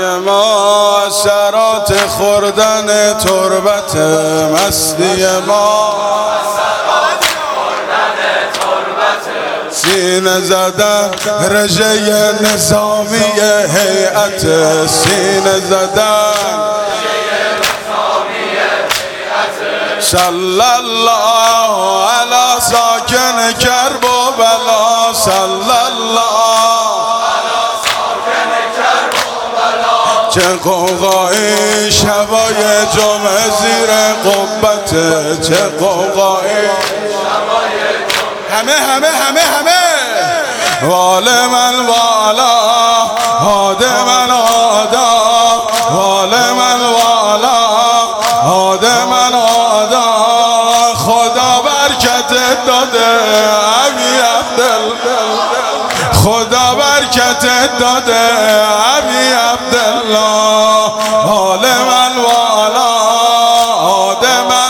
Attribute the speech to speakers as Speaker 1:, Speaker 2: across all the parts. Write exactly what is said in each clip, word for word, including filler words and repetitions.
Speaker 1: ما سرات خوردن تربت مستی ما سینه زدن رژه نظامی هیئت سینه زدن صلی الله علی ساکن کرب و بلا صلی الله چه قوقایی شبای جمعه زیر قبت چه قوقایی همه همه همه همه وال من والا هاد من آدا وال من والا هاد من آدا خدا برکت داده عمی عبدالله خدا برکت داده عمی عبدالله حال من والا هاد من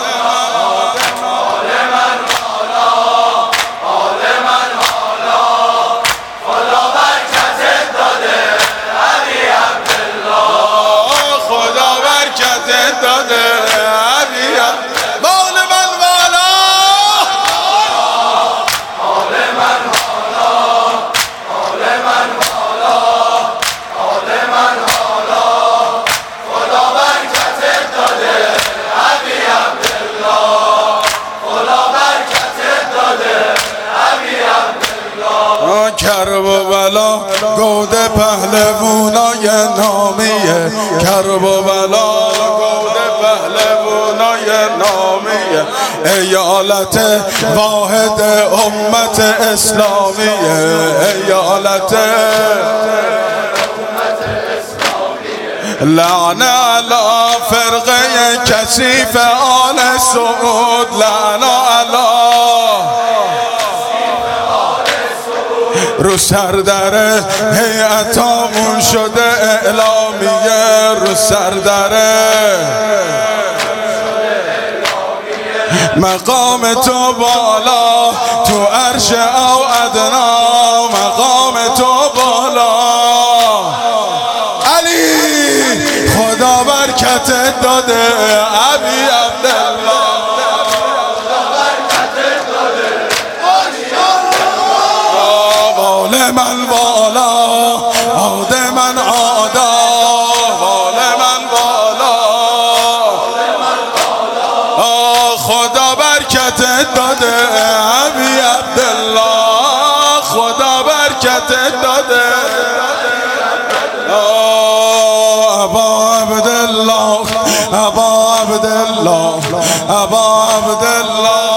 Speaker 1: کرب و بلا گود پهلوانای نامیه کرب و بلا گود پهلوانای نامیه ایالت واحد امت اسلامیه ایالت لعنه علی فرقه کثیف آل سعود لعنه علی رو سردره هیئتامون شده اعلامیه رو سردره مقام تو بالا تو عرش او ادنا مقام تو بالا علی خدا برکت داده ابی عبدالله من والا عاد من عادا وال من والا خدا برکت داده ابی عبدالله خدا برکت داده ابا عبدالله ابا عبدالله ابا عبدالله